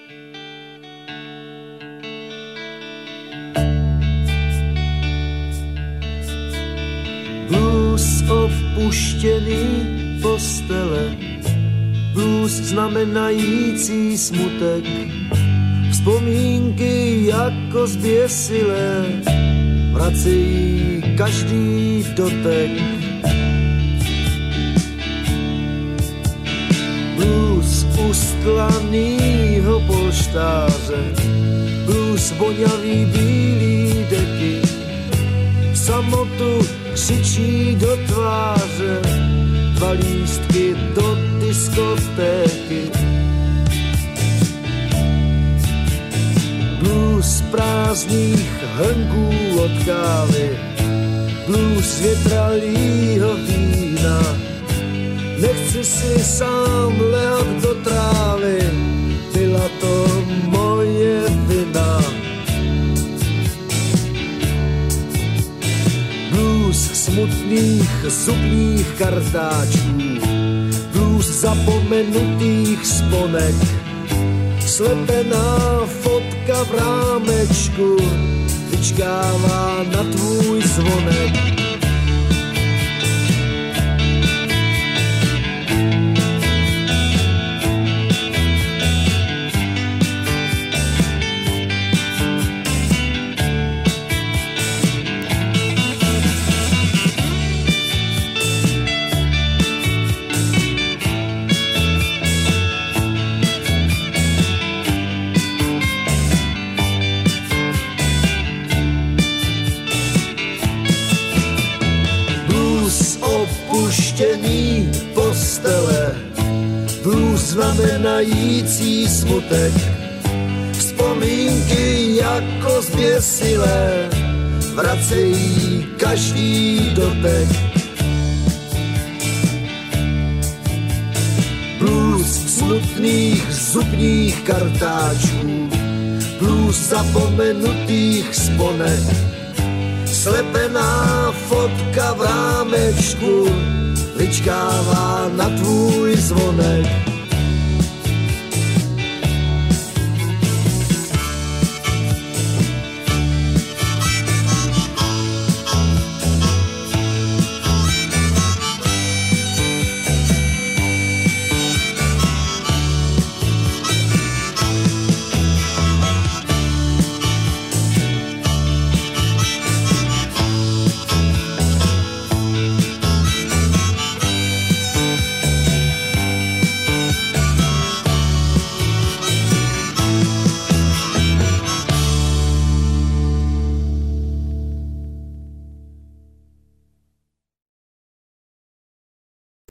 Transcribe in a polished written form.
Blues opuštěný postele, blues znamenající smutek, vzpomínky jako zběsilé vracejí každý dotek. Blues ustlanýho polštáře, blues voňavý bílý deky, samotu křičí do tváře, 2 lístky do diskotéky. Blues prázdných hrnků od kávy, blues z větralýho vína, nechci si sám lehat do trávy, byla to moje vina. Blues smutných zubních kartáčů, blues zapomenutých sponek, slepená fotka v rámečku vyčkává na tvůj zvonek. Opuštěný postele, blues znamenající smutek, vzpomínky jako zběsilé vracejí každý dotek. Blues smutných zubních kartáčů, blues zapomenutých sponek, slepená fotka v rámečku vyčkává na tvůj zvonek.